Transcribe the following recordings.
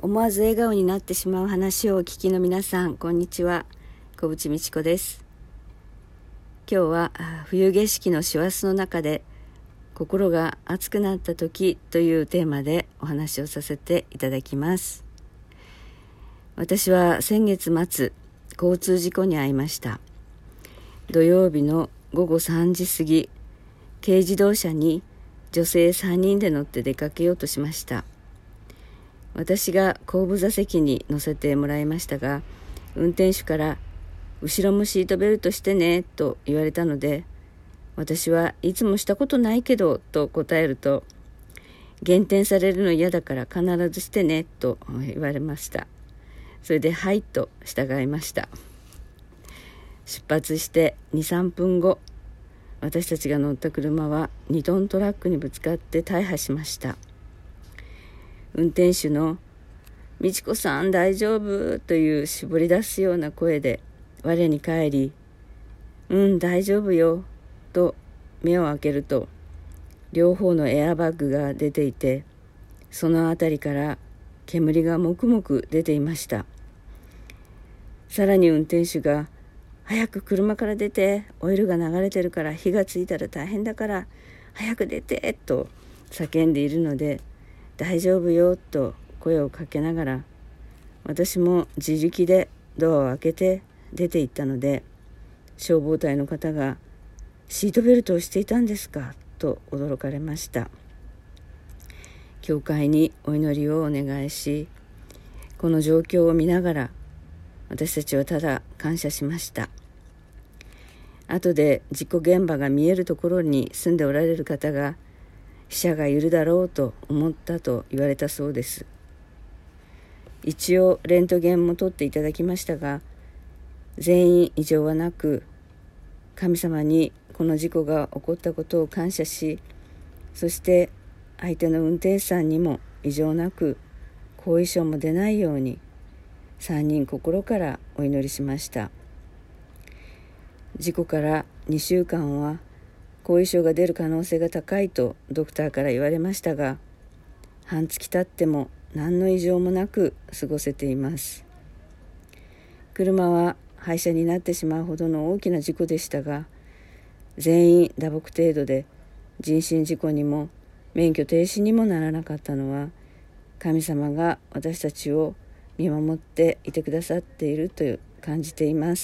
思わず笑顔になってしまう話をお聞きの皆さん、こんにちは。小淵美智子です。今日は冬景色の師走の中で心が熱くなった時というテーマでお話をさせていただきます。私は先月末、交通事故に遭いました。土曜日の午後3時過ぎ、軽自動車に女性3人で乗って出かけようとしました。私が後部座席に乗せてもらいましたが、運転手から後ろもシートベルトしてねと言われたので、私はいつもしたことないけどと答えると、減点されるの嫌だから必ずしてねと言われました。それではいと従いました。出発して2、3分後、私たちが乗った車は2トントラックにぶつかって大破しました。運転手の美智子さん大丈夫という絞り出すような声で我に返り、大丈夫よと目を開けると、両方のエアバッグが出ていて、そのあたりから煙がもくもく出ていました。さらに運転手が、早く車から出て、オイルが流れてるから火がついたら大変だから早く出てと叫んでいるので、大丈夫よと声をかけながら、私も自力でドアを開けて出て行ったので、消防隊の方がシートベルトをしていたんですかと驚かれました。教会にお祈りをお願いし、この状況を見ながら私たちはただ感謝しました。後で事故現場が見えるところに住んでおられる方が、死者がいるだろうと思ったと言われたそうです。一応レントゲンも取っていただきましたが、全員異常はなく、神様にこの事故が起こったことを感謝し、そして相手の運転手さんにも異常なく後遺症も出ないように3人心からお祈りしました。事故から2週間は後遺症が出る可能性が高いとドクターから言われましたが、半月経っても何の異常もなく過ごせています。車は廃車になってしまうほどの大きな事故でしたが、全員打撲程度で人身事故にも免許停止にもならなかったのは、神様が私たちを見守っていてくださっていると感じています。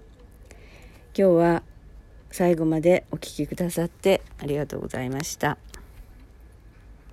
今日は最後までお聞きくださってありがとうございました。